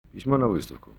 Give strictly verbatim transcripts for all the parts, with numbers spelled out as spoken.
Письмо на выставку.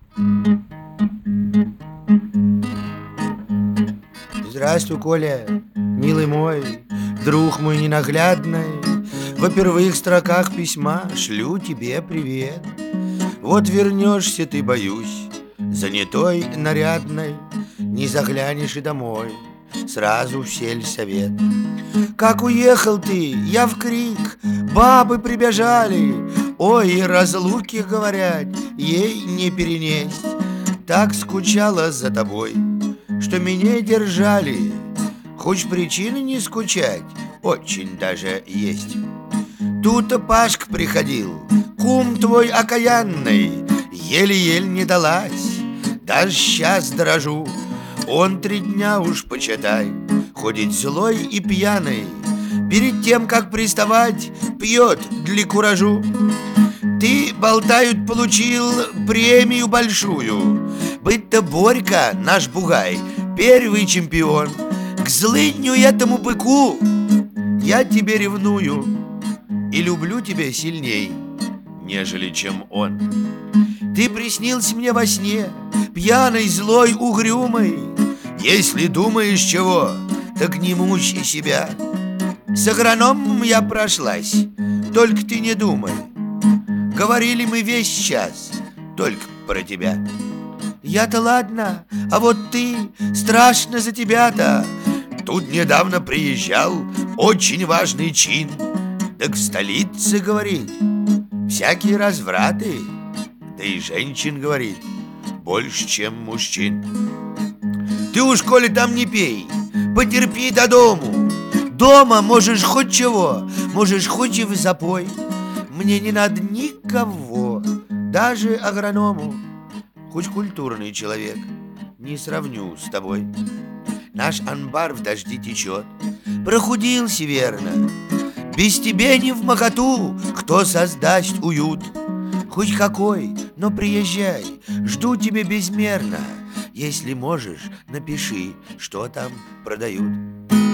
Здравствуй, Коля, милый мой, друг мой ненаглядный. Во первых строках письма шлю тебе привет. Вот вернешься ты, боюсь, занятой, нарядной, не заглянешь и домой, сразу в сельсовет. Как уехал ты, я в крик, бабы прибежали. Ой, разлуки, говорят, ей не перенесть. Так скучала за тобой, что меня держали. Хоть причины не скучать очень даже есть. Тут-то Пашка приходил, кум твой окаянный, еле-еле не далась, даже сейчас дрожу. Он три дня уж, почитай, ходит злой и пьяный, перед тем, как приставать, пьет для куражу. Ты, болтают, получил премию большую, быть-то Борька, наш бугай, первый чемпион. К злыдню этому быку я тебе ревную и люблю тебя сильней, нежели чем он. Ты приснился мне во сне, пьяный, злой, угрюмый. Если думаешь чего, так не мучай себя. С агрономом я прошлась, только ты не думай. Говорили мы весь час только про тебя. Я-то ладно, а вот ты, страшно за тебя-то. Тут недавно приезжал очень важный чин. Так в столице, говорит, всякие развраты, да и женщин, говорит, больше, чем мужчин. Ты уж, коли там не пей, потерпи до дому. Дома можешь хоть чего, можешь хоть и в запой. Мне не надо никого, даже агроному. Хоть культурный человек, не сравню с тобой. Наш анбар в дожди течет, прохудился верно. Без тебя не в моготу, кто создаст уют. Хоть какой, но приезжай, жду тебя безмерно. Если можешь, напиши, что там продают.